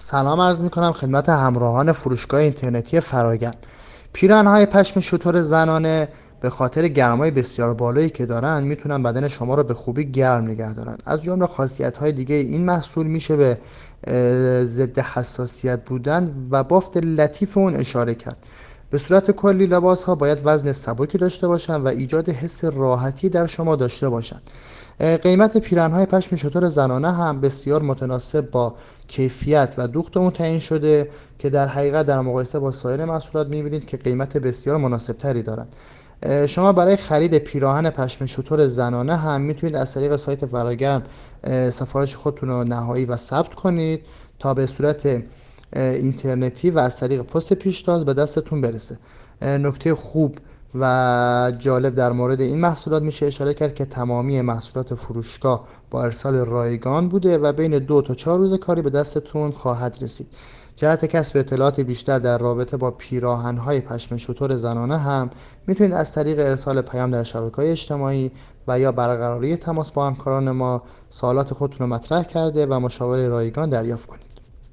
سلام عرض میکنم خدمت همراهان فروشگاه اینترنتی فراگرد. پیراهن‌های پشم شتر زنانه به خاطر گرمای بسیار بالایی که دارن میتونن بدن شما رو به خوبی گرم نگه دارن. از جمله خاصیت‌های دیگه این محصول میشه به ضد حساسیت بودن و بافت لطیف اون اشاره کرد. به صورت کلی لباس ها باید وزن سبکی داشته باشند و ایجاد حس راحتی در شما داشته باشند. قیمت پیراهن‌های پشم شتر زنانه هم بسیار متناسب با کیفیت و دوخت اون تعیین شده که در حقیقت در مقایسه با سایر محصولات می‌بینید که قیمت بسیار مناسبتری دارند. شما برای خرید پیراهن پشم شتر زنانه هم میتونید از طریق سایت فراگرم سفارش خودتون رو نهایی و ثبت کنید تا به صورت اینترنتی و از طریق پست پیشتاز به دستتون برسه. نکته خوب و جالب در مورد این محصولات میشه اشاره کرد که تمامی محصولات فروشگاه با ارسال رایگان بوده و بین 2 تا 4 روز کاری به دستتون خواهد رسید. جهت کسب اطلاعات بیشتر در رابطه با پیراهن‌های پشم شتر زنانه هم میتونید از طریق ارسال پیام در شبکه‌های اجتماعی و یا برقراری تماس با همکاران ما سوالات خودتون رو مطرح کرده و مشاوره رایگان دریافت کنید.